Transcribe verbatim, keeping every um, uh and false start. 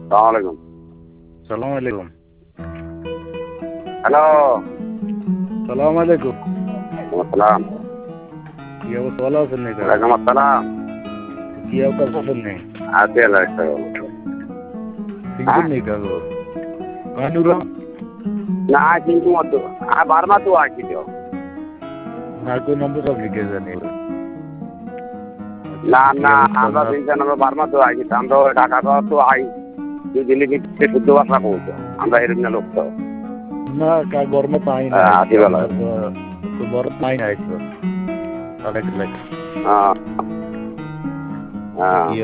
সালামালাইকুম। সালাম আলাইকুম। হ্যালো। সালাম আলাইকুম। সালাম। কি অবস্থা, ভালো আছেন নাকি? ওয়ালাইকুম আসসালাম। কি অবস্থা আছেন নাকি? আছি আল্লাহ রাখছে। সিঙ্গুর নেই কাগো কানুরা না কিন্তু মত আর বারমা তো আছি তো না কোই নম্বর সব লিখে জানি না না আমরা তিনজন আমরা বারমা তো আছি আমরা ঢাকা শহর তো আই তুই দিল্লি থেকে শুদ্ধ ভাষা বলতো আমরা এরকম লোক তো না কা গরমে পাই না আছি ভালো তো গরম পাই না তো তাহলে হ্যাঁ হ্যাঁ